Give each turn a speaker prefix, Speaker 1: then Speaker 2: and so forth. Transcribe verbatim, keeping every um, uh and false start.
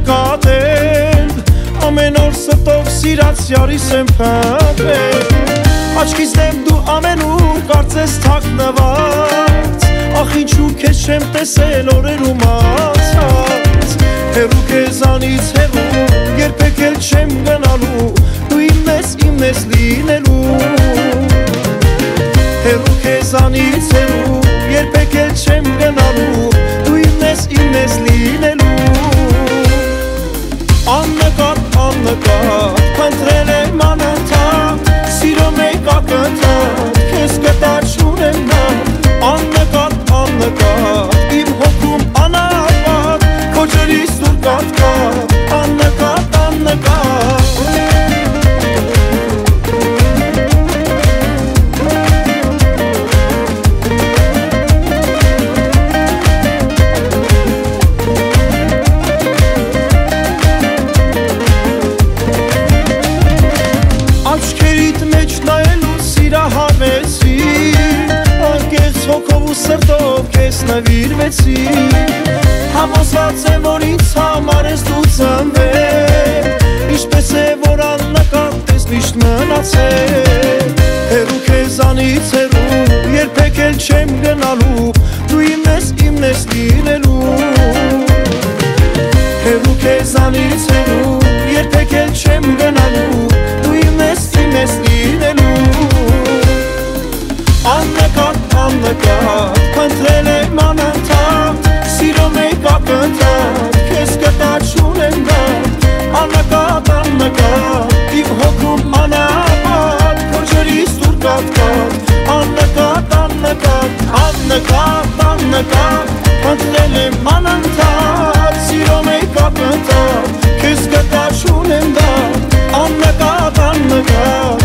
Speaker 1: նկատել ամեն օր ստով սիրած յարիս եմ փնտրել աչքիս դեմ դու ամենուր կարծես թաքնված ախ ինչու քեզ չեմ տեսել օրերում անցած հեռու քեզանից հեռու երբեք էլ չեմ գնալու դու իմն ես իմն ես լինելու հեռու քեզանից հեռու երբեք էլ չեմ գնալու դու իմն ես իմն ես լինելու աննկատ աննկատ փնտրել եմ անընդհատ սիրո մեկ ակնթարթ քեզ կտար չունեմ նա աննկատ աննկատ իմ հոգում անապատ քո ջրից դուր կատկատ աննկատ աննկատ աչքերիդ մեջ նայելու սիրահարվեցի անկեղծ հոգով ու սրտով քեզ նվիրվեցի համոզված եմ որ ինձ համար ես դու ծնվել ինչպես է որ աննկատ ես միշտ մնացել հեռու քեզանից հեռու երբեք էլ չեմ գնալու դու իմն ես իմն ես լինելու հեռու քեզանից հեռու երբեք էլ չեմ գնալու դու իմն ես իմն ես լինելու աննկատ աննկատ փնտրել եմ անընդհատ սիրո մեկ ակնթարթ քեզ կտար չունեմ դա աննկատ աննկատ իմ հոգում անապատ քո ջրից դուր կատկատ աննկատ աննկատ աննկատ աննկատ փնտրել եմ անընդհատ սիրո մեկ ակնթարթ քեզ կտար չունեմ դա աննկատ աննկատ